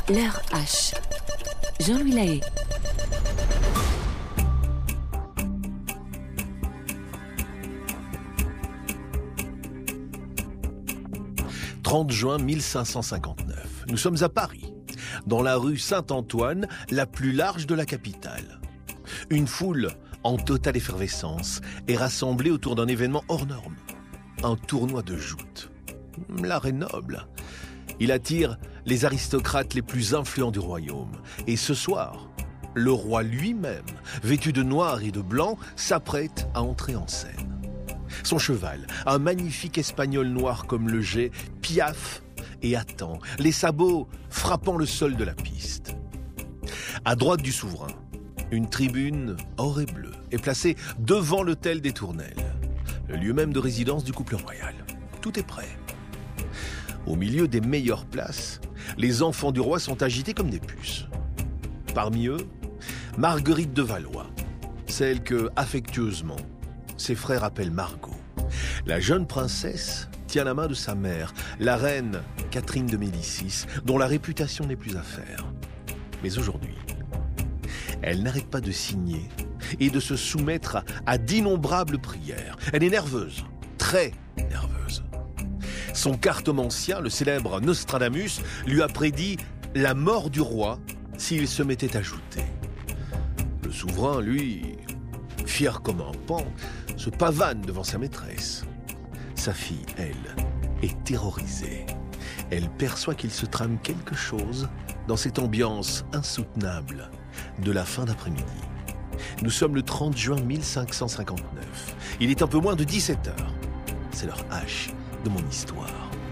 L'heure H. Jean-Louis Lahaye. « 30 juin 1559. Nous sommes à Paris, dans la rue Saint-Antoine, la plus large de la capitale. Une foule en totale effervescence est rassemblée autour d'un événement hors norme. Un tournoi de joutes. L'art est noble. Il attire les aristocrates les plus influents du royaume. Et ce soir, le roi lui-même, vêtu de noir et de blanc, s'apprête à entrer en scène. Son cheval, un magnifique espagnol noir comme le jet, piaffe et attend, les sabots frappant le sol de la piste. À droite du souverain, une tribune or et bleue est placée devant l'hôtel des Tournelles, le lieu même de résidence du couple royal. Tout est prêt. Au milieu des meilleures places, les enfants du roi sont agités comme des puces. Parmi eux, Marguerite de Valois, celle que, affectueusement, ses frères appellent Margot. La jeune princesse tient la main de sa mère, la reine Catherine de Médicis, dont la réputation n'est plus à faire. Mais aujourd'hui, elle n'arrête pas de signer et de se soumettre à d'innombrables prières. Elle est nerveuse, très nerveuse. Son cartomancien, le célèbre Nostradamus, lui a prédit la mort du roi s'il se mettait à jouter. Le souverain, lui, fier comme un paon, se pavane devant sa maîtresse. Sa fille, elle, est terrorisée. Elle perçoit qu'il se trame quelque chose dans cette ambiance insoutenable de la fin d'après-midi. Nous sommes le 30 juin 1559. Il est un peu moins de 17 heures. C'est l'heure H de mon histoire.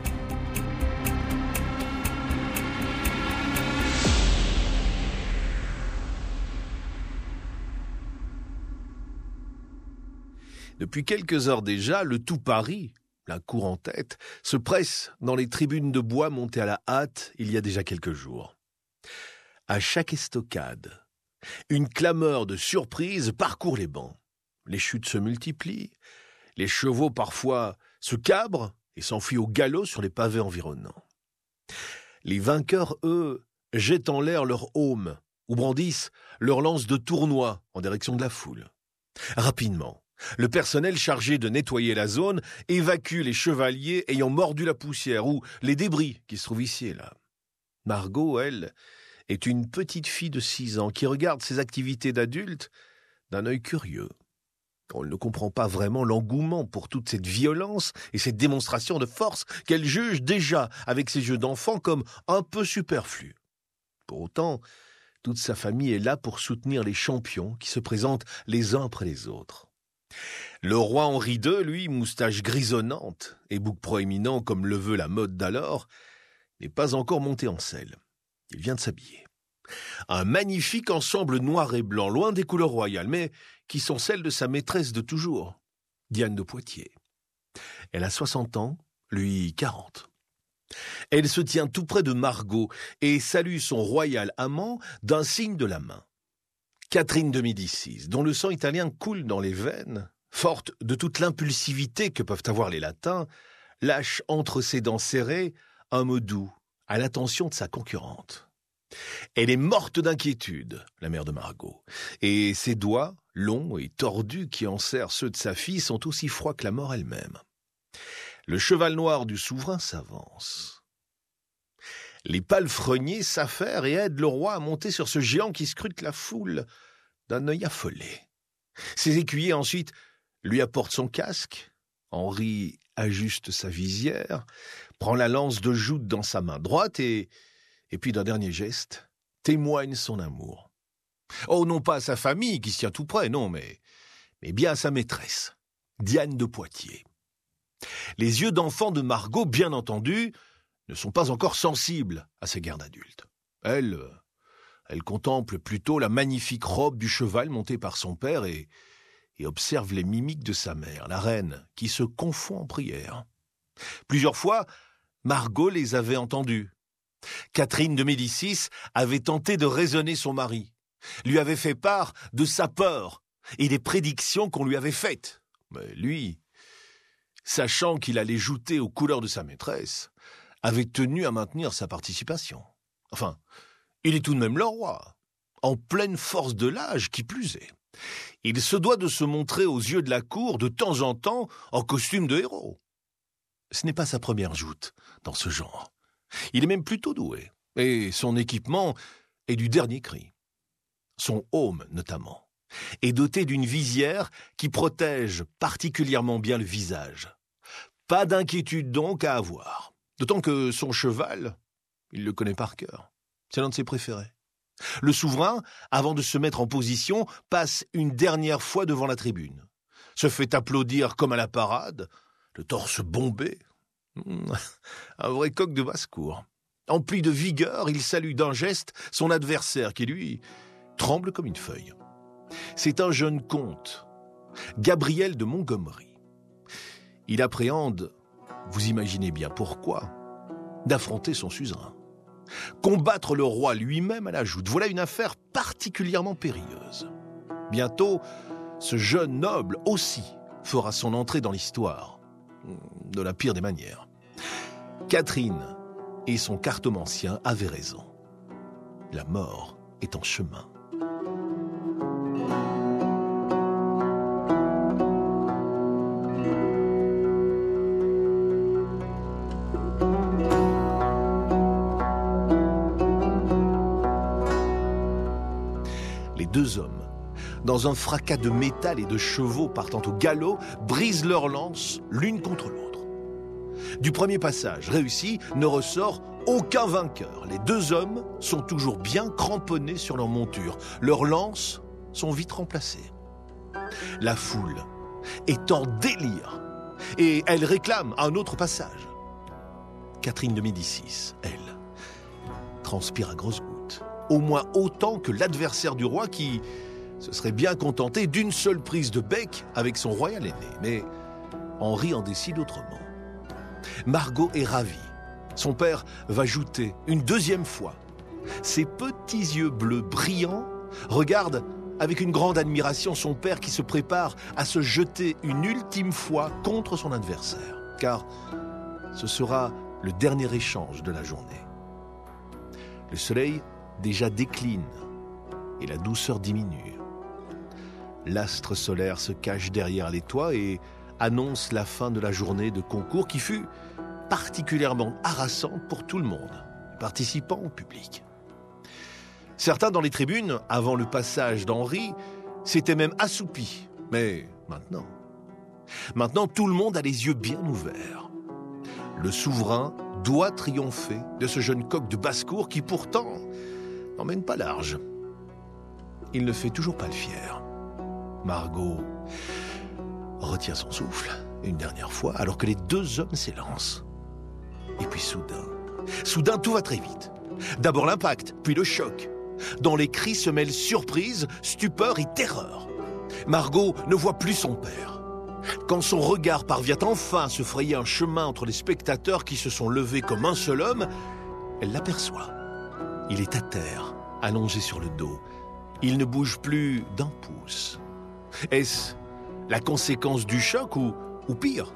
Depuis quelques heures déjà, le tout Paris, la cour en tête, se presse dans les tribunes de bois montées à la hâte il y a déjà quelques jours. À chaque estocade, une clameur de surprise parcourt les bancs. Les chutes se multiplient, les chevaux parfois se cabrent et s'enfuient au galop sur les pavés environnants. Les vainqueurs, eux, jettent en l'air leur aume ou brandissent leurs lances de tournoi en direction de la foule. Rapidement, le personnel chargé de nettoyer la zone évacue les chevaliers ayant mordu la poussière ou les débris qui se trouvent ici et là. Margot, elle, est une petite fille de 6 ans qui regarde ses activités d'adulte d'un œil curieux. On ne comprend pas vraiment l'engouement pour toute cette violence et cette démonstration de force qu'elle juge déjà, avec ses yeux d'enfant, comme un peu superflu. Pour autant, toute sa famille est là pour soutenir les champions qui se présentent les uns après les autres. Le roi Henri II, lui, moustache grisonnante et bouc proéminent comme le veut la mode d'alors, n'est pas encore monté en selle. Il vient de s'habiller. Un magnifique ensemble noir et blanc, loin des couleurs royales, mais qui sont celles de sa maîtresse de toujours, Diane de Poitiers. Elle a 60 ans, lui 40. Elle se tient tout près de Margot et salue son royal amant d'un signe de la main. Catherine de Médicis, dont le sang italien coule dans les veines, forte de toute l'impulsivité que peuvent avoir les latins, lâche entre ses dents serrées un mot doux à l'attention de sa concurrente. Elle est morte d'inquiétude, la mère de Margot, et ses doigts, longs et tordus qui enserrent ceux de sa fille, sont aussi froids que la mort elle-même. Le cheval noir du souverain s'avance. Les palefreniers s'affairent et aident le roi à monter sur ce géant qui scrute la foule d'un œil affolé. Ses écuyers ensuite lui apportent son casque. Henri ajuste sa visière, prend la lance de joute dans sa main droite et puis d'un dernier geste, témoigne son amour. Oh, non pas à sa famille qui se tient tout près, non, mais bien à sa maîtresse, Diane de Poitiers. Les yeux d'enfant de Margot, bien entendu, ne sont pas encore sensibles à ces guerres d'adultes. Elle contemple plutôt la magnifique robe du cheval monté par son père et observe les mimiques de sa mère, la reine, qui se confond en prière. Plusieurs fois, Margot les avait entendus. Catherine de Médicis avait tenté de raisonner son mari, lui avait fait part de sa peur et des prédictions qu'on lui avait faites. Mais lui, sachant qu'il allait jouter aux couleurs de sa maîtresse, avait tenu à maintenir sa participation. Enfin, il est tout de même le roi, en pleine force de l'âge qui plus est. Il se doit de se montrer aux yeux de la cour de temps en temps en costume de héros. Ce n'est pas sa première joute dans ce genre. Il est même plutôt doué, et son équipement est du dernier cri. Son aume, notamment, est doté d'une visière qui protège particulièrement bien le visage. Pas d'inquiétude donc à avoir, d'autant que son cheval, il le connaît par cœur. C'est l'un de ses préférés. Le souverain, avant de se mettre en position, passe une dernière fois devant la tribune, se fait applaudir comme à la parade, le torse bombé. Un vrai coq de basse-cour. Empli de vigueur, il salue d'un geste son adversaire qui, lui, tremble comme une feuille. C'est un jeune comte, Gabriel de Montgomery. Il appréhende, vous imaginez bien pourquoi, d'affronter son suzerain. Combattre le roi lui-même à la joute, voilà une affaire particulièrement périlleuse. Bientôt, ce jeune noble aussi fera son entrée dans l'histoire, de la pire des manières. Catherine et son cartomancien avaient raison. La mort est en chemin. Les deux hommes, dans un fracas de métal et de chevaux partant au galop, brisent leurs lances l'une contre l'autre. Du premier passage réussi ne ressort aucun vainqueur. Les deux hommes sont toujours bien cramponnés sur leur monture. Leurs lances sont vite remplacées. La foule est en délire et elle réclame un autre passage. Catherine de Médicis, elle, transpire à grosses gouttes, au moins autant que l'adversaire du roi qui se serait bien contenté d'une seule prise de bec avec son royal aîné. Mais Henri en décide autrement. Margot est ravie. Son père va jouter une deuxième fois. Ses petits yeux bleus brillants regardent avec une grande admiration son père qui se prépare à se jeter une ultime fois contre son adversaire. Car ce sera le dernier échange de la journée. Le soleil déjà décline et la douceur diminue. L'astre solaire se cache derrière les toits et annonce la fin de la journée de concours qui fut particulièrement harassante pour tout le monde, participants au public. Certains dans les tribunes, avant le passage d'Henri, s'étaient même assoupis. Mais maintenant, tout le monde a les yeux bien ouverts. Le souverain doit triompher de ce jeune coq de basse-cour qui pourtant n'emmène pas large. Il ne fait toujours pas le fier. Margot retient son souffle une dernière fois alors que les deux hommes s'élancent. Et puis soudain, tout va très vite. D'abord l'impact, puis le choc. Dans les cris se mêlent surprise, stupeur et terreur. Margot ne voit plus son père. Quand son regard parvient enfin à se frayer un chemin entre les spectateurs qui se sont levés comme un seul homme, elle l'aperçoit. Il est à terre, allongé sur le dos. Il ne bouge plus d'un pouce. Est-ce la conséquence du choc ou pire?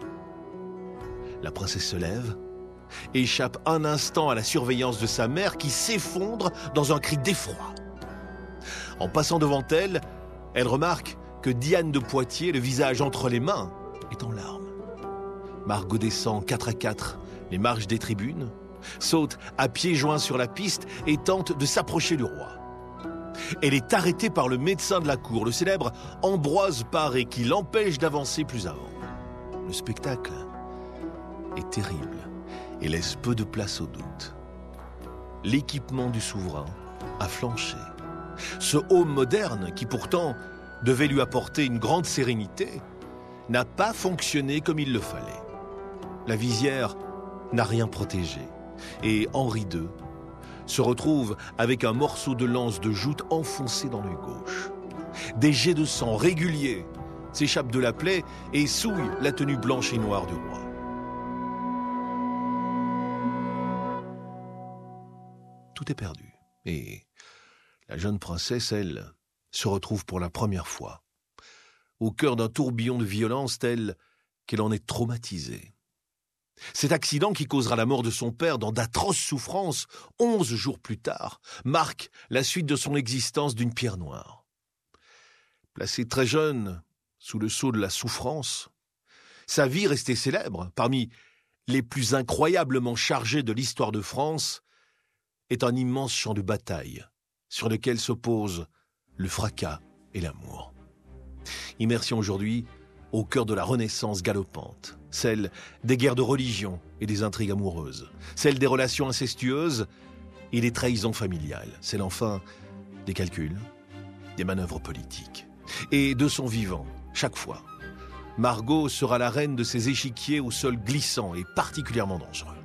La princesse se lève, échappe un instant à la surveillance de sa mère qui s'effondre dans un cri d'effroi. En passant devant elle, elle remarque que Diane de Poitiers, le visage entre les mains, est en larmes. Margot descend 4 à 4 les marches des tribunes, saute à pieds joints sur la piste et tente de s'approcher du roi. Elle est arrêtée par le médecin de la cour, le célèbre Ambroise Paré, qui l'empêche d'avancer plus avant. Le spectacle est terrible et laisse peu de place au doute. L'équipement du souverain a flanché. Ce aume moderne, qui pourtant devait lui apporter une grande sérénité, n'a pas fonctionné comme il le fallait. La visière n'a rien protégé et Henri II se retrouve avec un morceau de lance de joute enfoncé dans l'œil gauche. Des jets de sang réguliers s'échappent de la plaie et souillent la tenue blanche et noire du roi. Tout est perdu et la jeune princesse, elle, se retrouve pour la première fois au cœur d'un tourbillon de violence tel qu'elle en est traumatisée. Cet accident qui causera la mort de son père dans d'atroces souffrances 11 jours plus tard marque la suite de son existence d'une pierre noire. Placé très jeune sous le sceau de la souffrance, sa vie restée célèbre parmi les plus incroyablement chargés de l'histoire de France est un immense champ de bataille sur lequel s'opposent le fracas et l'amour. Immersion aujourd'hui au cœur de la Renaissance galopante, celle des guerres de religion et des intrigues amoureuses, celle des relations incestueuses et des trahisons familiales, celle enfin des calculs, des manœuvres politiques. Et de son vivant, chaque fois, Margot sera la reine de ces échiquiers au sol glissant et particulièrement dangereux.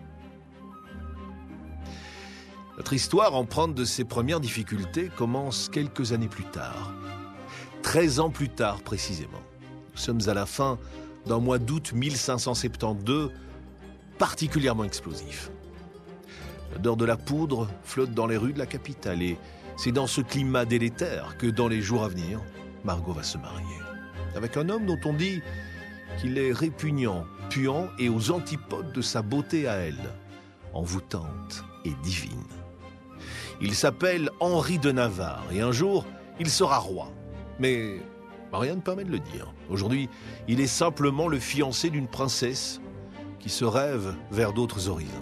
Notre histoire, empreinte de ses premières difficultés, commence quelques années plus tard. 13 ans plus tard précisément. Nous sommes à la fin d'un mois d'août 1572, particulièrement explosif. L'odeur de la poudre flotte dans les rues de la capitale et c'est dans ce climat délétère que dans les jours à venir, Margot va se marier. Avec un homme dont on dit qu'il est répugnant, puant et aux antipodes de sa beauté à elle, envoûtante et divine. Il s'appelle Henri de Navarre et un jour, il sera roi. Mais rien ne permet de le dire. Aujourd'hui, il est simplement le fiancé d'une princesse qui se rêve vers d'autres horizons.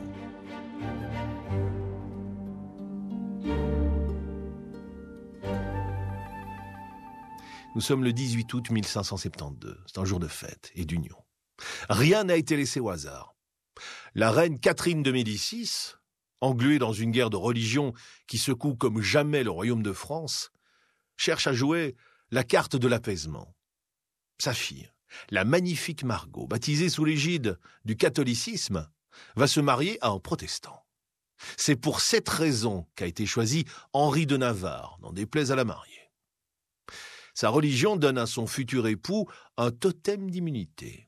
Nous sommes le 18 août 1572. C'est un jour de fête et d'union. Rien n'a été laissé au hasard. La reine Catherine de Médicis, engluée dans une guerre de religion qui secoue comme jamais le royaume de France, cherche à jouer la carte de l'apaisement. Sa fille, la magnifique Margot, baptisée sous l'égide du catholicisme, va se marier à un protestant. C'est pour cette raison qu'a été choisi Henri de Navarre, n'en déplaise à la mariée. Sa religion donne à son futur époux un totem d'immunité.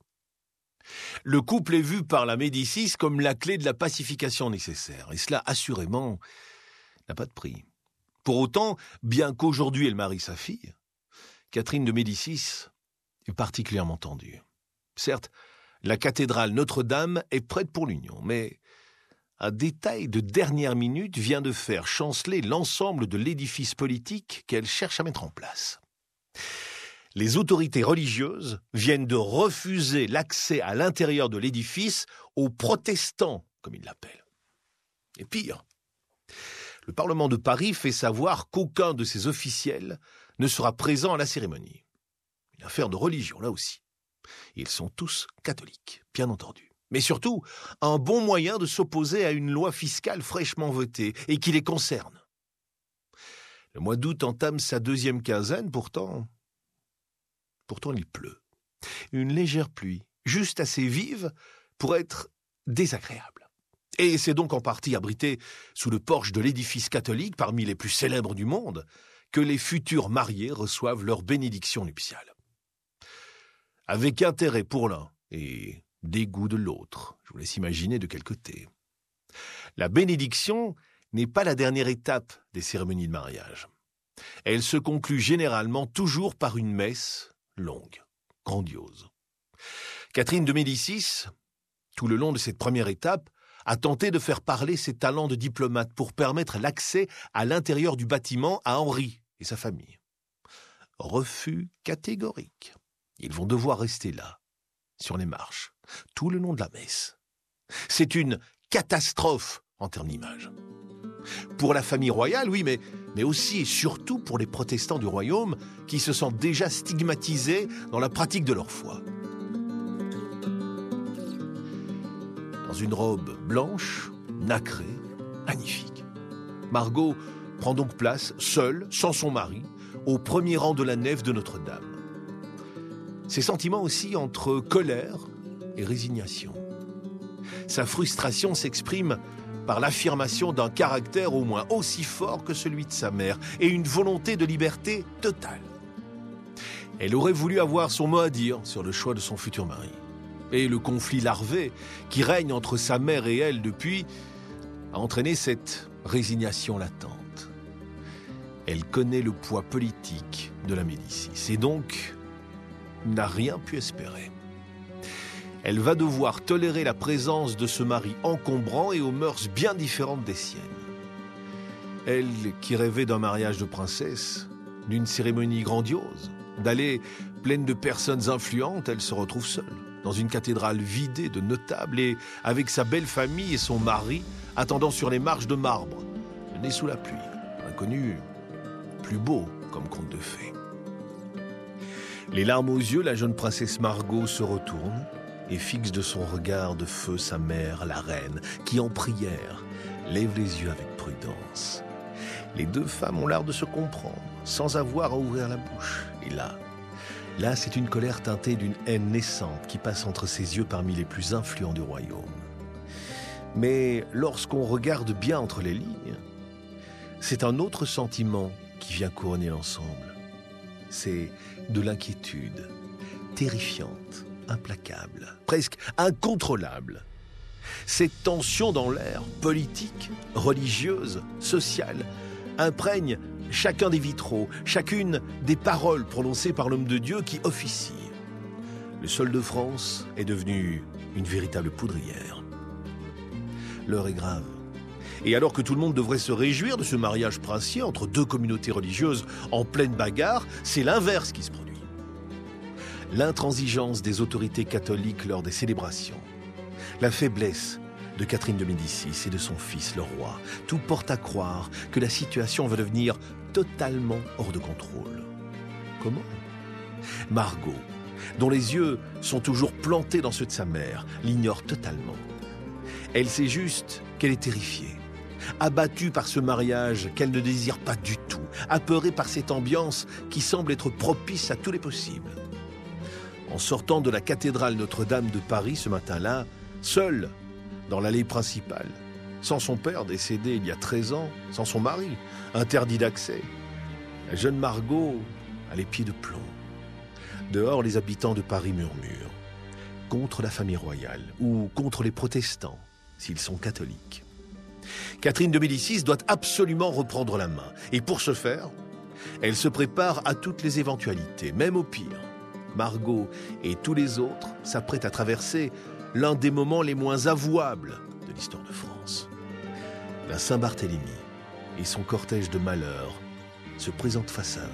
Le couple est vu par la Médicis comme la clé de la pacification nécessaire, et cela, assurément, n'a pas de prix. Pour autant, bien qu'aujourd'hui elle marie sa fille, Catherine de Médicis est particulièrement tendue. Certes, la cathédrale Notre-Dame est prête pour l'union, mais un détail de dernière minute vient de faire chanceler l'ensemble de l'édifice politique qu'elle cherche à mettre en place. Les autorités religieuses viennent de refuser l'accès à l'intérieur de l'édifice aux protestants, comme ils l'appellent. Et pire, le Parlement de Paris fait savoir qu'aucun de ses officiels ne sera présent à la cérémonie. Une affaire de religion, là aussi. Ils sont tous catholiques, bien entendu. Mais surtout, un bon moyen de s'opposer à une loi fiscale fraîchement votée et qui les concerne. Le mois d'août entame sa deuxième quinzaine, pourtant il pleut. Une légère pluie, juste assez vive pour être désagréable. Et c'est donc en partie abrité sous le porche de l'édifice catholique, parmi les plus célèbres du monde, que les futurs mariés reçoivent leur bénédiction nuptiale. Avec intérêt pour l'un et dégoût de l'autre, je vous laisse imaginer de quel côté. La bénédiction n'est pas la dernière étape des cérémonies de mariage. Elle se conclut généralement toujours par une messe longue, grandiose. Catherine de Médicis, tout le long de cette première étape, a tenté de faire parler ses talents de diplomate pour permettre l'accès à l'intérieur du bâtiment à Henri et sa famille. Refus catégorique. Ils vont devoir rester là, sur les marches, tout le long de la messe. C'est une catastrophe en termes d'image. Pour la famille royale, oui, mais aussi et surtout pour les protestants du royaume qui se sentent déjà stigmatisés dans la pratique de leur foi. Dans une robe blanche, nacrée, magnifique, Margot prend donc place, seule, sans son mari, au premier rang de la nef de Notre-Dame. Ses sentiments aussi entre colère et résignation. Sa frustration s'exprime par l'affirmation d'un caractère au moins aussi fort que celui de sa mère et une volonté de liberté totale. Elle aurait voulu avoir son mot à dire sur le choix de son futur mari. Et le conflit larvé qui règne entre sa mère et elle depuis a entraîné cette résignation latente. Elle connaît le poids politique de la Médicis et donc n'a rien pu espérer. Elle va devoir tolérer la présence de ce mari encombrant et aux mœurs bien différentes des siennes. Elle qui rêvait d'un mariage de princesse, d'une cérémonie grandiose, d'aller pleine de personnes influentes, elle se retrouve seule, dans une cathédrale vidée de notables et avec sa belle famille et son mari attendant sur les marches de marbre, le nez sous la pluie, inconnu, plus beau comme conte de fées. Les larmes aux yeux, la jeune princesse Margot se retourne et fixe de son regard de feu sa mère, la reine, qui en prière lève les yeux avec prudence. Les deux femmes ont l'art de se comprendre, sans avoir à ouvrir la bouche. Et là, c'est une colère teintée d'une haine naissante qui passe entre ses yeux parmi les plus influents du royaume. Mais lorsqu'on regarde bien entre les lignes, c'est un autre sentiment qui vient couronner l'ensemble. C'est de l'inquiétude, terrifiante, implacable, presque incontrôlable. Cette tension dans l'air, politique, religieuse, sociale, imprègne chacun des vitraux, chacune des paroles prononcées par l'homme de Dieu qui officie. Le sol de France est devenu une véritable poudrière. L'heure est grave. Et alors que tout le monde devrait se réjouir de ce mariage princier entre deux communautés religieuses en pleine bagarre, c'est l'inverse qui se produit. L'intransigeance des autorités catholiques lors des célébrations, la faiblesse de Catherine de Médicis et de son fils, le roi, tout porte à croire que la situation va devenir totalement hors de contrôle. Comment ? Margot, dont les yeux sont toujours plantés dans ceux de sa mère, l'ignore totalement. Elle sait juste qu'elle est terrifiée, abattue par ce mariage qu'elle ne désire pas du tout, apeurée par cette ambiance qui semble être propice à tous les possibles. En sortant de la cathédrale Notre-Dame de Paris ce matin-là, seule, dans l'allée principale, sans son père décédé il y a 13 ans, sans son mari, interdit d'accès, la jeune Margot a les pieds de plomb. Dehors, les habitants de Paris murmurent, contre la famille royale ou contre les protestants, s'ils sont catholiques. Catherine de Médicis doit absolument reprendre la main. Et pour ce faire, elle se prépare à toutes les éventualités, même au pire. Margot et tous les autres s'apprêtent à traverser l'un des moments les moins avouables de l'histoire de France. La Saint-Barthélemy et son cortège de malheurs se présentent face à eux.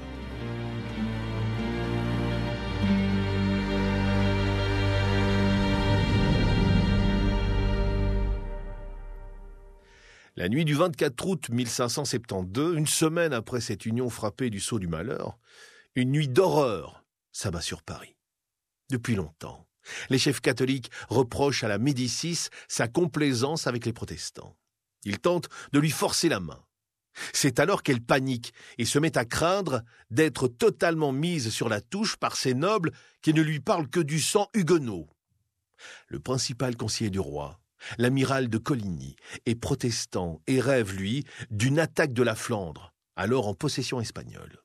La nuit du 24 août 1572, une semaine après cette union frappée du sceau du malheur, une nuit d'horreur s'abat sur Paris. Depuis longtemps, les chefs catholiques reprochent à la Médicis sa complaisance avec les protestants. Ils tentent de lui forcer la main. C'est alors qu'elle panique et se met à craindre d'être totalement mise sur la touche par ces nobles qui ne lui parlent que du sang huguenot. Le principal conseiller du roi, l'amiral de Coligny, est protestant et rêve, lui, d'une attaque de la Flandre, alors en possession espagnole.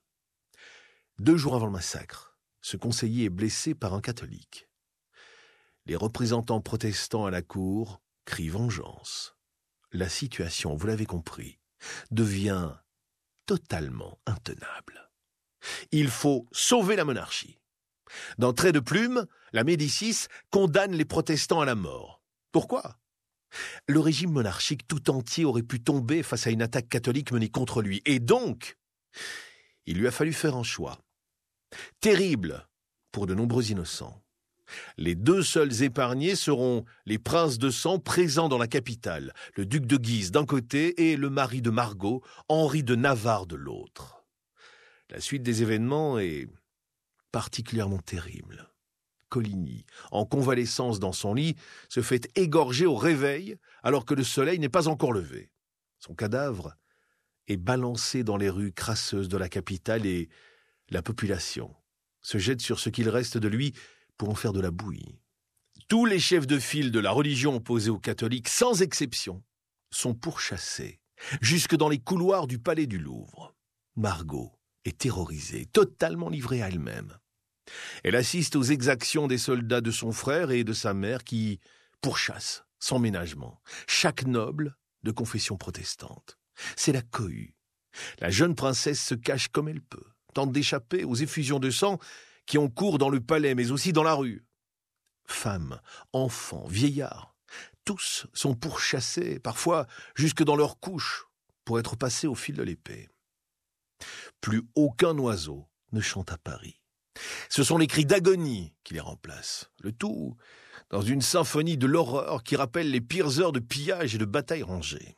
2 jours avant le massacre, ce conseiller est blessé par un catholique. Les représentants protestants à la cour crient vengeance. La situation, vous l'avez compris, devient totalement intenable. Il faut sauver la monarchie. D'un trait de plume, la Médicis condamne les protestants à la mort. Pourquoi ? Le régime monarchique tout entier aurait pu tomber face à une attaque catholique menée contre lui. Et donc, il lui a fallu faire un choix. Terrible pour de nombreux innocents. Les 2 seuls épargnés seront les princes de sang présents dans la capitale, le duc de Guise d'un côté et le mari de Margot, Henri de Navarre de l'autre. La suite des événements est particulièrement terrible. Coligny, en convalescence dans son lit, se fait égorger au réveil alors que le soleil n'est pas encore levé. Son cadavre est balancé dans les rues crasseuses de la capitale et la population se jette sur ce qu'il reste de lui pour en faire de la bouillie. Tous les chefs de file de la religion opposée aux catholiques, sans exception, sont pourchassés jusque dans les couloirs du palais du Louvre. Margot est terrorisée, totalement livrée à elle-même. Elle assiste aux exactions des soldats de son frère et de sa mère qui pourchassent, sans ménagement, chaque noble de confession protestante. C'est la cohue. La jeune princesse se cache comme elle peut, tente d'échapper aux effusions de sang qui ont cours dans le palais, mais aussi dans la rue. Femmes, enfants, vieillards, tous sont pourchassés, parfois jusque dans leurs couches, pour être passés au fil de l'épée. Plus aucun oiseau ne chante à Paris. Ce sont les cris d'agonie qui les remplacent, le tout dans une symphonie de l'horreur qui rappelle les pires heures de pillage et de batailles rangées.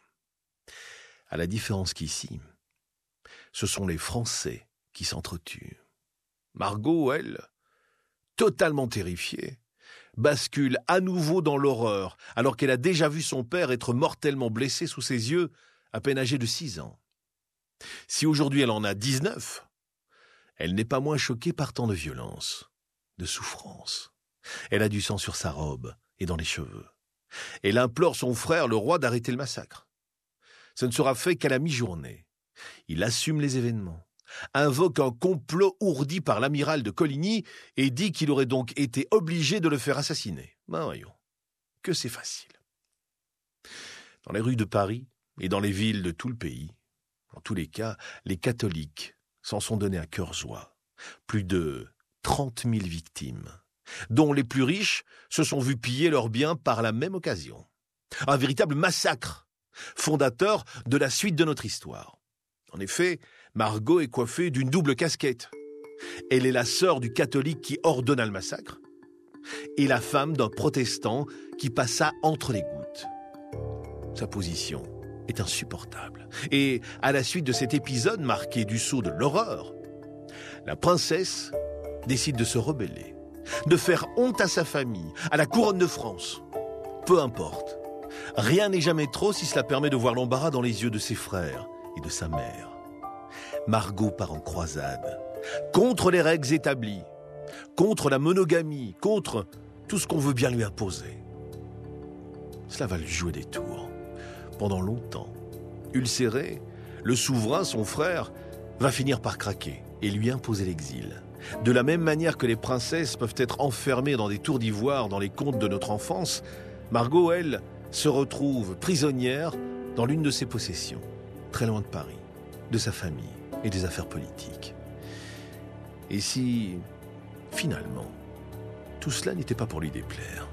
À la différence qu'ici, ce sont les Français qui s'entretuent. Margot, elle, totalement terrifiée, bascule à nouveau dans l'horreur, alors qu'elle a déjà vu son père être mortellement blessé sous ses yeux, à peine âgé de 6 ans. Si aujourd'hui elle en a 19, elle n'est pas moins choquée par tant de violence, de souffrance. Elle a du sang sur sa robe et dans les cheveux. Elle implore son frère, le roi, d'arrêter le massacre. Ce ne sera fait qu'à la mi-journée. Il assume les événements, invoque un complot ourdi par l'amiral de Coligny et dit qu'il aurait donc été obligé de le faire assassiner. Ben voyons, que c'est facile. Dans les rues de Paris et dans les villes de tout le pays, en tous les cas, les catholiques s'en sont donnés à cœur joie. Plus de 30 000 victimes, dont les plus riches se sont vus piller leurs biens par la même occasion. Un véritable massacre, fondateur de la suite de notre histoire. En effet, Margot est coiffée d'une double casquette. Elle est la sœur du catholique qui ordonna le massacre et la femme d'un protestant qui passa entre les gouttes. Sa position est insupportable. Et à la suite de cet épisode marqué du sceau de l'horreur, la princesse décide de se rebeller, de faire honte à sa famille, à la couronne de France. Peu importe. Rien n'est jamais trop si cela permet de voir l'embarras dans les yeux de ses frères et de sa mère. Margot part en croisade, contre les règles établies, contre la monogamie, contre tout ce qu'on veut bien lui imposer. Cela va lui jouer des tours. Pendant longtemps, ulcéré, le souverain, son frère, va finir par craquer et lui imposer l'exil. De la même manière que les princesses peuvent être enfermées dans des tours d'ivoire dans les contes de notre enfance, Margot, elle, se retrouve prisonnière dans l'une de ses possessions, très loin de Paris, de sa famille et des affaires politiques. Et si, finalement, tout cela n'était pas pour lui déplaire.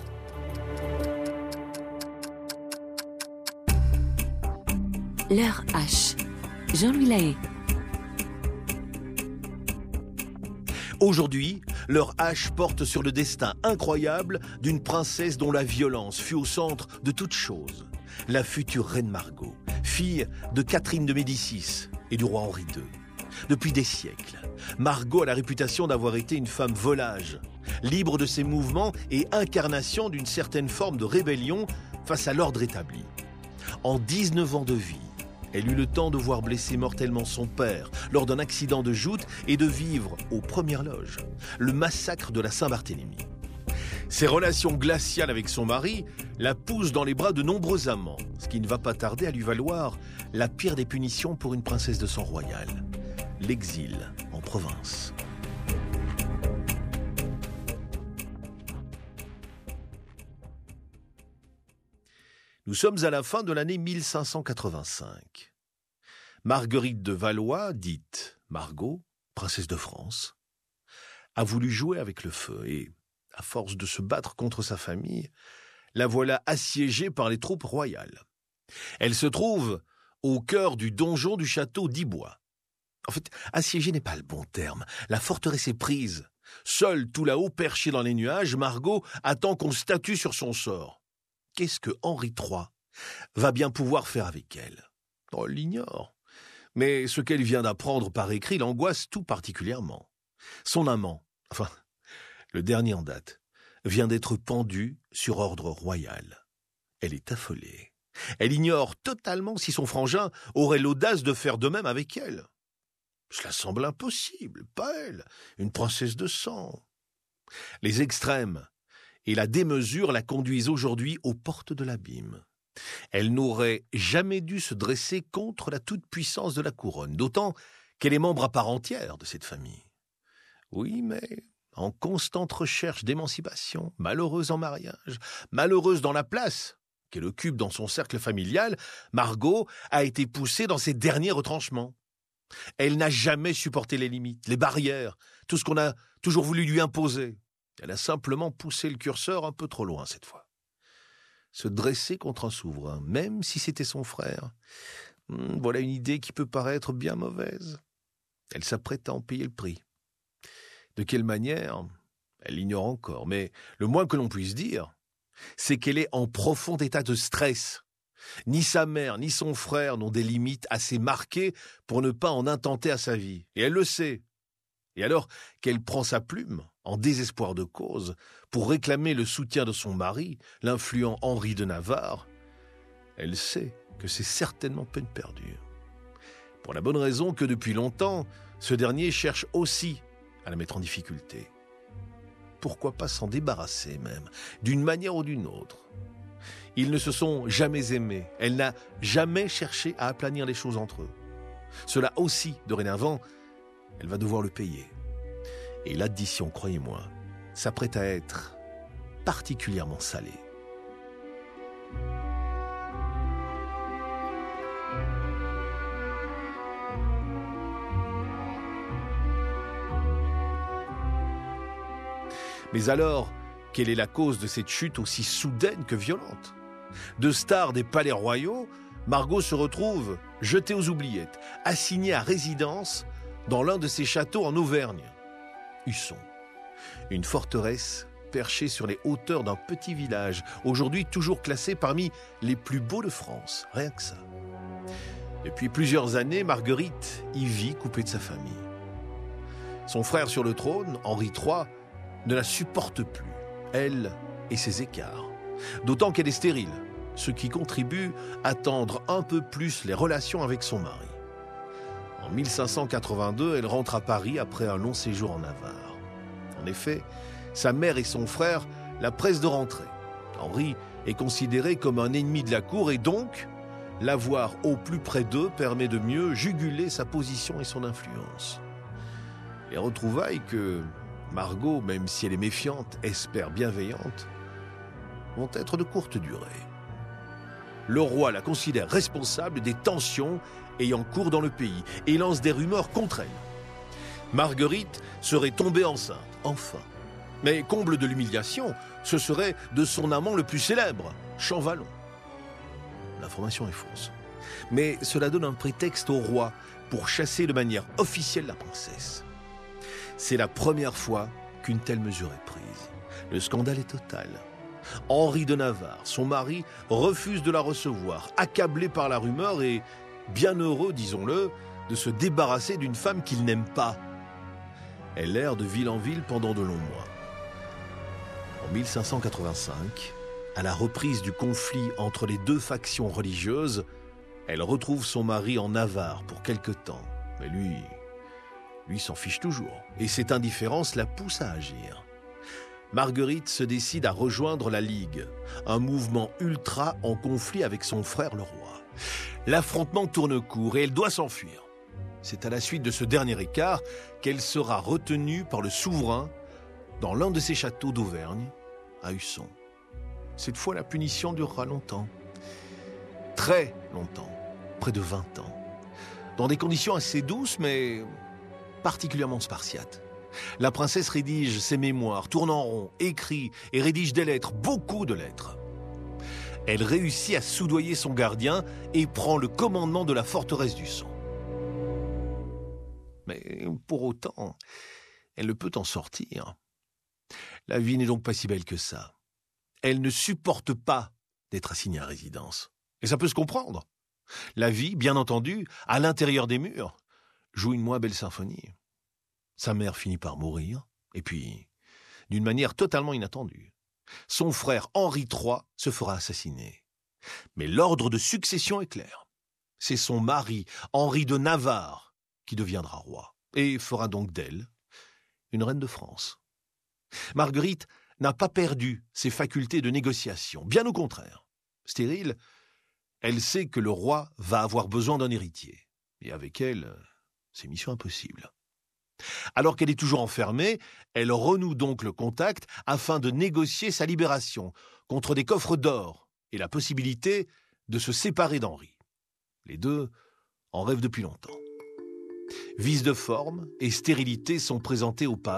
L'heure H. Jean-Louis Lahaye. Aujourd'hui, leur hache porte sur le destin incroyable d'une princesse dont la violence fut au centre de toute chose. La future reine Margot, fille de Catherine de Médicis et du roi Henri II. Depuis des siècles, Margot a la réputation d'avoir été une femme volage, libre de ses mouvements et incarnation d'une certaine forme de rébellion face à l'ordre établi. En 19 ans de vie, elle eut le temps de voir blesser mortellement son père lors d'un accident de joute et de vivre, aux premières loges, le massacre de la Saint-Barthélemy. Ses relations glaciales avec son mari la poussent dans les bras de nombreux amants, ce qui ne va pas tarder à lui valoir la pire des punitions pour une princesse de sang royal, l'exil en province. Nous sommes à la fin de l'année 1585. Marguerite de Valois, dite Margot, princesse de France, a voulu jouer avec le feu et, à force de se battre contre sa famille, la voilà assiégée par les troupes royales. Elle se trouve au cœur du donjon du château d'Ibois. En fait, assiégée n'est pas le bon terme. La forteresse est prise. Seule, tout là-haut, perchée dans les nuages, Margot attend qu'on statue sur son sort. Qu'est-ce que Henri III va bien pouvoir faire avec elle? On l'ignore. Mais ce qu'elle vient d'apprendre par écrit l'angoisse tout particulièrement. Son amant, enfin, le dernier en date, vient d'être pendu sur ordre royal. Elle est affolée. Elle ignore totalement si son frangin aurait l'audace de faire de même avec elle. Cela semble impossible, pas elle, une princesse de sang. Les extrêmes et la démesure la conduisent aujourd'hui aux portes de l'abîme. Elle n'aurait jamais dû se dresser contre la toute-puissance de la couronne, d'autant qu'elle est membre à part entière de cette famille. Oui, mais en constante recherche d'émancipation, malheureuse en mariage, malheureuse dans la place qu'elle occupe dans son cercle familial, Margot a été poussée dans ses derniers retranchements. Elle n'a jamais supporté les limites, les barrières, tout ce qu'on a toujours voulu lui imposer. Elle a simplement poussé le curseur un peu trop loin cette fois. Se dresser contre un souverain, même si c'était son frère, voilà une idée qui peut paraître bien mauvaise. Elle s'apprête à en payer le prix. De quelle manière ? Elle l'ignore encore, mais le moins que l'on puisse dire, c'est qu'elle est en profond état de stress. Ni sa mère, ni son frère n'ont des limites assez marquées pour ne pas en intenter à sa vie. Et elle le sait. Et alors qu'elle prend sa plume, en désespoir de cause, pour réclamer le soutien de son mari, l'influent Henri de Navarre, elle sait que c'est certainement peine perdue. Pour la bonne raison que depuis longtemps, ce dernier cherche aussi à la mettre en difficulté. Pourquoi pas s'en débarrasser même, d'une manière ou d'une autre ? Ils ne se sont jamais aimés. Elle n'a jamais cherché à aplanir les choses entre eux. Cela aussi, dorénavant, elle va devoir le payer. Et l'addition, croyez-moi, s'apprête à être particulièrement salée. Mais alors, quelle est la cause de cette chute aussi soudaine que violente ? De star des palais royaux, Margot se retrouve jetée aux oubliettes, assignée à résidence dans l'un de ses châteaux en Auvergne, Husson. Une forteresse perchée sur les hauteurs d'un petit village, aujourd'hui toujours classé parmi les plus beaux de France, rien que ça. Depuis plusieurs années, Marguerite y vit coupée de sa famille. Son frère sur le trône, Henri III, ne la supporte plus, elle et ses écarts. D'autant qu'elle est stérile, ce qui contribue à tendre un peu plus les relations avec son mari. En 1582, elle rentre à Paris après un long séjour en Navarre. En effet, sa mère et son frère la pressent de rentrer. Henri est considéré comme un ennemi de la cour et donc, l'avoir au plus près d'eux permet de mieux juguler sa position et son influence. Les retrouvailles que Margot, même si elle est méfiante, espère bienveillante, vont être de courte durée. Le roi la considère responsable des tensions ayant cours dans le pays et lance des rumeurs contre elle. Marguerite serait tombée enceinte, enfin. Mais comble de l'humiliation, ce serait de son amant le plus célèbre, Champvallon. L'information est fausse. Mais cela donne un prétexte au roi pour chasser de manière officielle la princesse. C'est la première fois qu'une telle mesure est prise. Le scandale est total. Henri de Navarre, son mari, refuse de la recevoir, accablé par la rumeur et bien heureux, disons-le, de se débarrasser d'une femme qu'il n'aime pas. Elle erre de ville en ville pendant de longs mois. En 1585, à la reprise du conflit entre les deux factions religieuses, elle retrouve son mari en Navarre pour quelque temps. Mais lui s'en fiche toujours, et cette indifférence la pousse à agir. Marguerite se décide à rejoindre la Ligue, un mouvement ultra en conflit avec son frère le roi. L'affrontement tourne court et elle doit s'enfuir. C'est à la suite de ce dernier écart qu'elle sera retenue par le souverain dans l'un de ses châteaux d'Auvergne, à Husson. Cette fois, la punition durera longtemps. Très longtemps, près de 20 ans. Dans des conditions assez douces, mais particulièrement spartiates. La princesse rédige ses mémoires, tourne en rond, écrit et rédige des lettres, beaucoup de lettres. Elle réussit à soudoyer son gardien et prend le commandement de la forteresse d'Husson. Mais pour autant, elle ne peut en sortir. La vie n'est donc pas si belle que ça. Elle ne supporte pas d'être assignée à résidence. Et ça peut se comprendre. La vie, bien entendu, à l'intérieur des murs, joue une moins belle symphonie. Sa mère finit par mourir, et puis, d'une manière totalement inattendue, son frère Henri III se fera assassiner. Mais l'ordre de succession est clair. C'est son mari, Henri de Navarre, qui deviendra roi, et fera donc d'elle une reine de France. Marguerite n'a pas perdu ses facultés de négociation, bien au contraire. Stérile, elle sait que le roi va avoir besoin d'un héritier, et avec elle, c'est mission impossible. Alors qu'elle est toujours enfermée, elle renoue donc le contact afin de négocier sa libération contre des coffres d'or et la possibilité de se séparer d'Henri. Les deux en rêvent depuis longtemps. Vices de forme et stérilité sont présentés au pape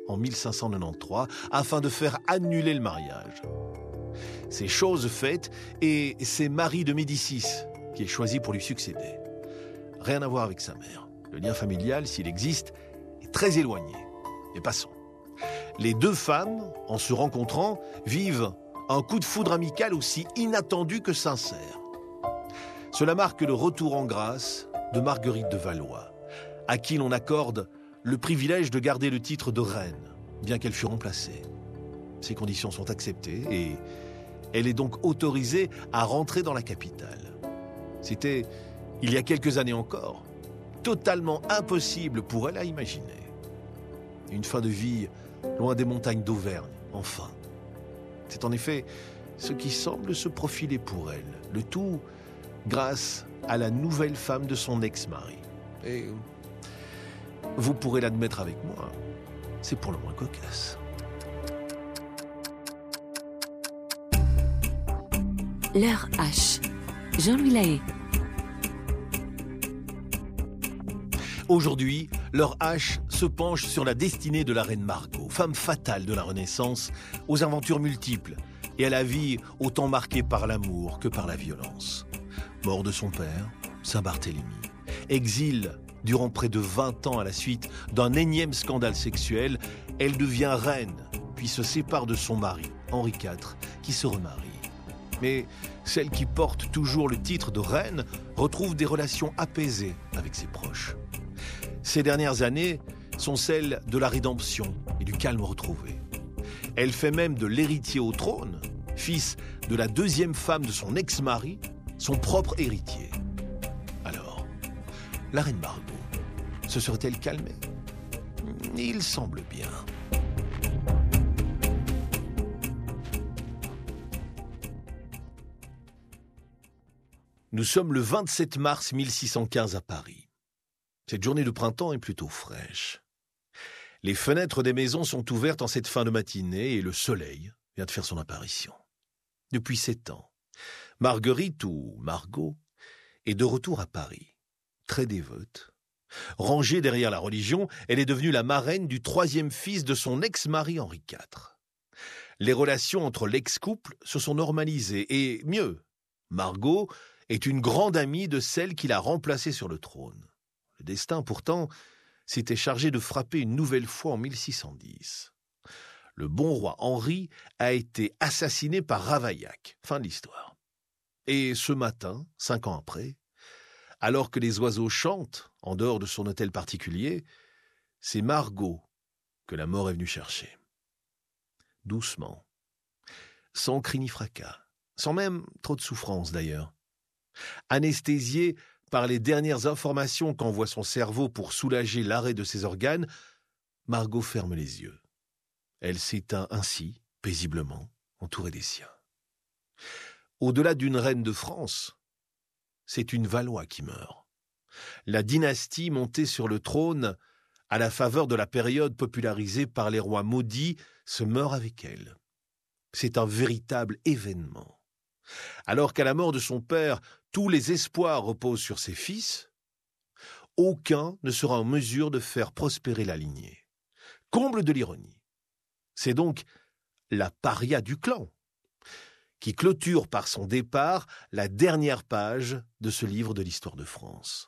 en 1593 afin de faire annuler le mariage. C'est chose faite et c'est Marie de Médicis qui est choisie pour lui succéder. Rien à voir avec sa mère. Le lien familial, s'il existe, est très éloigné. Mais passons. Les deux femmes, en se rencontrant, vivent un coup de foudre amical aussi inattendu que sincère. Cela marque le retour en grâce de Marguerite de Valois, à qui l'on accorde le privilège de garder le titre de reine, bien qu'elle fût remplacée. Ces conditions sont acceptées et elle est donc autorisée à rentrer dans la capitale. C'était, il y a quelques années encore, totalement impossible pour elle à imaginer. Une fin de vie loin des montagnes d'Auvergne, enfin. C'est en effet ce qui semble se profiler pour elle, le tout grâce à la nouvelle femme de son ex-mari. Et vous pourrez l'admettre avec moi, c'est pour le moins cocasse. L'heure H. Jean-Louis Lahaye. Aujourd'hui, l'heure H se penche sur la destinée de la reine Margot, femme fatale de la Renaissance, aux aventures multiples et à la vie autant marquée par l'amour que par la violence. Mort de son père, Saint-Barthélemy, exil durant près de 20 ans à la suite d'un énième scandale sexuel, elle devient reine, puis se sépare de son mari, Henri IV, qui se remarie. Mais celle qui porte toujours le titre de reine retrouve des relations apaisées avec ses proches. Ces dernières années sont celles de la rédemption et du calme retrouvé. Elle fait même de l'héritier au trône, fils de la deuxième femme de son ex-mari, son propre héritier. Alors, la reine Margot se serait-elle calmée? Il semble bien. Nous sommes le 27 mars 1615 à Paris. Cette journée de printemps est plutôt fraîche. Les fenêtres des maisons sont ouvertes en cette fin de matinée et le soleil vient de faire son apparition. Depuis 7 ans, Marguerite, ou Margot, est de retour à Paris, très dévote. Rangée derrière la religion, elle est devenue la marraine du 3e fils de son ex-mari Henri IV. Les relations entre l'ex-couple se sont normalisées et, mieux, Margot est une grande amie de celle qui l'a remplacée sur le trône. Le destin, pourtant, s'était chargé de frapper une nouvelle fois en 1610. Le bon roi Henri a été assassiné par Ravaillac. Fin de l'histoire. Et ce matin, 5 ans après, alors que les oiseaux chantent en dehors de son hôtel particulier, c'est Margot que la mort est venue chercher. Doucement, sans cri ni fracas, sans même trop de souffrance d'ailleurs. Anesthésiée par les dernières informations qu'envoie son cerveau pour soulager l'arrêt de ses organes, Margot ferme les yeux. Elle s'éteint ainsi, paisiblement, entourée des siens. Au-delà d'une reine de France, c'est une Valois qui meurt. La dynastie montée sur le trône, à la faveur de la période popularisée par les rois maudits, se meurt avec elle. C'est un véritable événement. Alors qu'à la mort de son père, tous les espoirs reposent sur ses fils, aucun ne sera en mesure de faire prospérer la lignée. Comble de l'ironie. C'est donc la paria du clan qui clôture par son départ la dernière page de ce livre de l'histoire de France.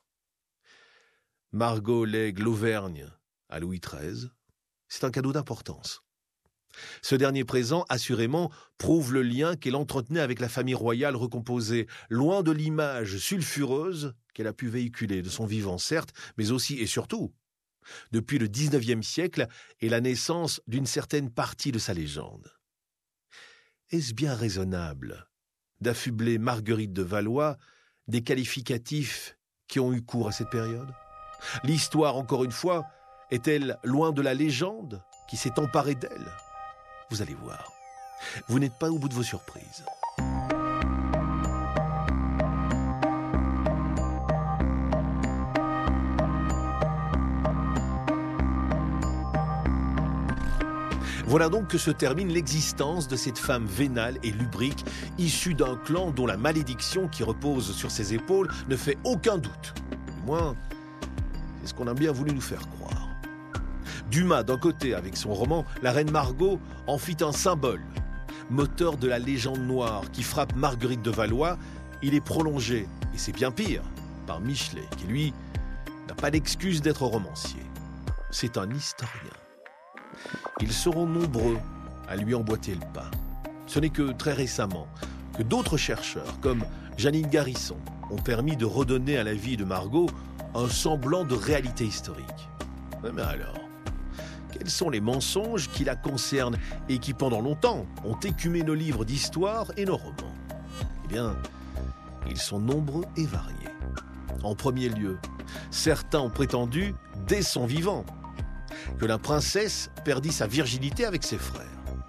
Margot lègue l'Auvergne à Louis XIII. C'est un cadeau d'importance. Ce dernier présent, assurément, prouve le lien qu'elle entretenait avec la famille royale recomposée, loin de l'image sulfureuse qu'elle a pu véhiculer de son vivant, certes, mais aussi et surtout, depuis le XIXe siècle et la naissance d'une certaine partie de sa légende. Est-ce bien raisonnable d'affubler Marguerite de Valois des qualificatifs qui ont eu cours à cette période? L'histoire, encore une fois, est-elle loin de la légende qui s'est emparée d'elle? Vous allez voir, vous n'êtes pas au bout de vos surprises. Voilà donc que se termine l'existence de cette femme vénale et lubrique, issue d'un clan dont la malédiction qui repose sur ses épaules ne fait aucun doute. Du moins, c'est ce qu'on a bien voulu nous faire croire. Dumas, d'un côté, avec son roman La Reine Margot, en fit un symbole. Moteur de la légende noire qui frappe Marguerite de Valois, il est prolongé, et c'est bien pire, par Michelet, qui lui n'a pas d'excuse d'être romancier. C'est un historien. Ils seront nombreux à lui emboîter le pas. Ce n'est que très récemment que d'autres chercheurs, comme Janine Garisson, ont permis de redonner à la vie de Margot un semblant de réalité historique. Mais alors, quels sont les mensonges qui la concernent et qui, pendant longtemps, ont écumé nos livres d'histoire et nos romans? Eh bien, ils sont nombreux et variés. En premier lieu, certains ont prétendu, dès son vivant, que la princesse perdit sa virginité avec ses frères.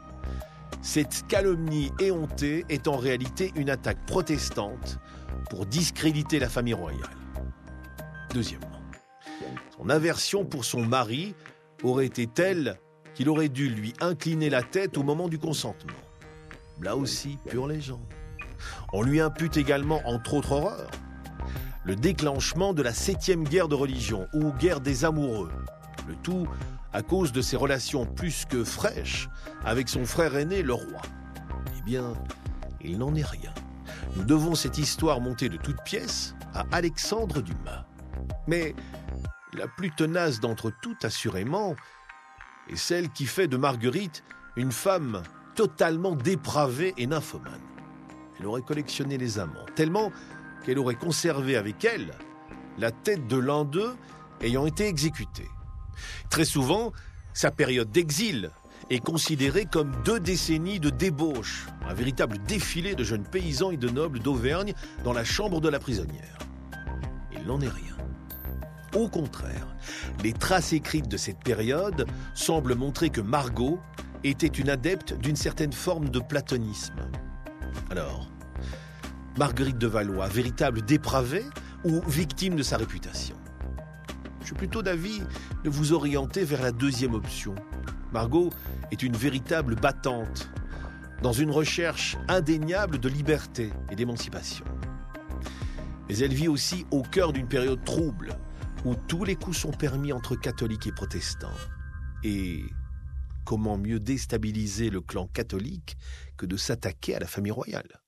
Cette calomnie éhontée est en réalité une attaque protestante pour discréditer la famille royale. Deuxièmement, son aversion pour son mari aurait été telle qu'il aurait dû lui incliner la tête au moment du consentement. Là aussi, pure légende. On lui impute également, entre autres horreurs, le déclenchement de la 7e guerre de religion, ou guerre des amoureux. Le tout à cause de ses relations plus que fraîches avec son frère aîné, le roi. Eh bien, il n'en est rien. Nous devons cette histoire montée de toutes pièces à Alexandre Dumas. Mais la plus tenace d'entre toutes, assurément, est celle qui fait de Marguerite une femme totalement dépravée et nymphomane. Elle aurait collectionné les amants, tellement qu'elle aurait conservé avec elle la tête de l'un d'eux ayant été exécuté. Très souvent, sa période d'exil est considérée comme 2 décennies de débauche, un véritable défilé de jeunes paysans et de nobles d'Auvergne dans la chambre de la prisonnière. Il n'en est rien. Au contraire, les traces écrites de cette période semblent montrer que Margot était une adepte d'une certaine forme de platonisme. Alors, Marguerite de Valois, véritable dépravée ou victime de sa réputation? Je suis plutôt d'avis de vous orienter vers la deuxième option. Margot est une véritable battante, dans une recherche indéniable de liberté et d'émancipation. Mais elle vit aussi au cœur d'une période trouble, où tous les coups sont permis entre catholiques et protestants. Et comment mieux déstabiliser le clan catholique que de s'attaquer à la famille royale?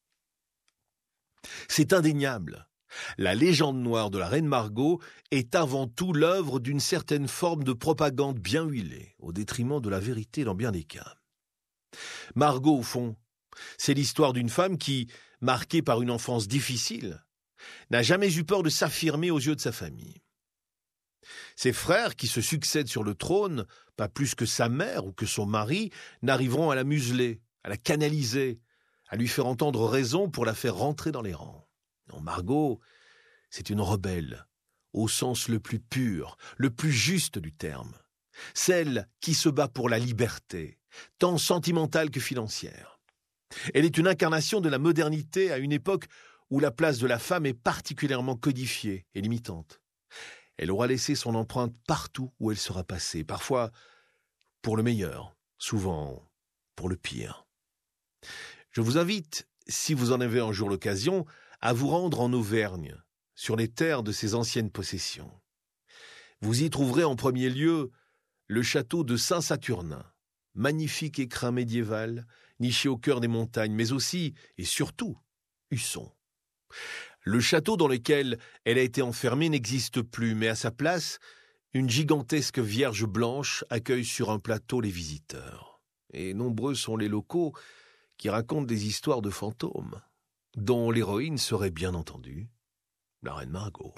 C'est indéniable. La légende noire de la reine Margot est avant tout l'œuvre d'une certaine forme de propagande bien huilée, au détriment de la vérité dans bien des cas. Margot, au fond, c'est l'histoire d'une femme qui, marquée par une enfance difficile, n'a jamais eu peur de s'affirmer aux yeux de sa famille. Ses frères, qui se succèdent sur le trône, pas plus que sa mère ou que son mari, n'arriveront à la museler, à la canaliser, à lui faire entendre raison pour la faire rentrer dans les rangs. Non, Margot, c'est une rebelle, au sens le plus pur, le plus juste du terme. Celle qui se bat pour la liberté, tant sentimentale que financière. Elle est une incarnation de la modernité à une époque où la place de la femme est particulièrement codifiée et limitante. Elle aura laissé son empreinte partout où elle sera passée, parfois pour le meilleur, souvent pour le pire. Je vous invite, si vous en avez un jour l'occasion, à vous rendre en Auvergne, sur les terres de ses anciennes possessions. Vous y trouverez en premier lieu le château de Saint-Saturnin, magnifique écrin médiéval, niché au cœur des montagnes, mais aussi, et surtout, Husson. Le château dans lequel elle a été enfermée n'existe plus, mais à sa place, une gigantesque Vierge blanche accueille sur un plateau les visiteurs. Et nombreux sont les locaux qui racontent des histoires de fantômes, dont l'héroïne serait bien entendu la reine Margot.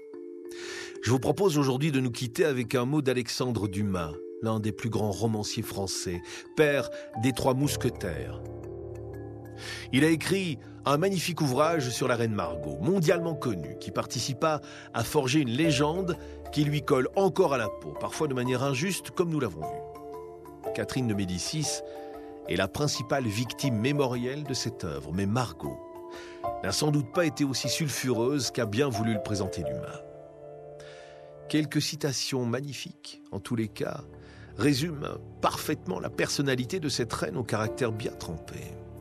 Je vous propose aujourd'hui de nous quitter avec un mot d'Alexandre Dumas, l'un des plus grands romanciers français, père des 3 mousquetaires. Il a écrit un magnifique ouvrage sur la reine Margot, mondialement connu, qui participa à forger une légende qui lui colle encore à la peau, parfois de manière injuste, comme nous l'avons vu. Catherine de Médicis est la principale victime mémorielle de cette œuvre, mais Margot n'a sans doute pas été aussi sulfureuse qu'a bien voulu le présenter Dumas. Quelques citations magnifiques, en tous les cas, résument parfaitement la personnalité de cette reine au caractère bien trempé.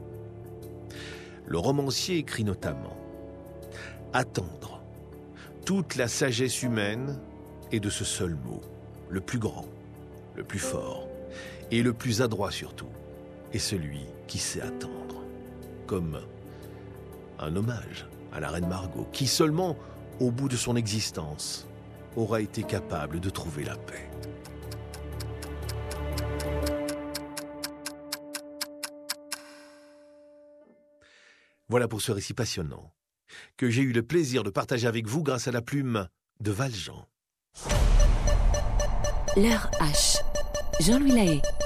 Le romancier écrit notamment « Attendre. Toute la sagesse humaine est de ce seul mot, le plus grand, le plus fort, et le plus adroit surtout, est celui qui sait attendre. Comme un hommage à la reine Margot, qui seulement, au bout de son existence, aura été capable de trouver la paix. Voilà pour ce récit passionnant, que j'ai eu le plaisir de partager avec vous grâce à la plume de Valjean. L'heure H. Jean-Louis Lahaye.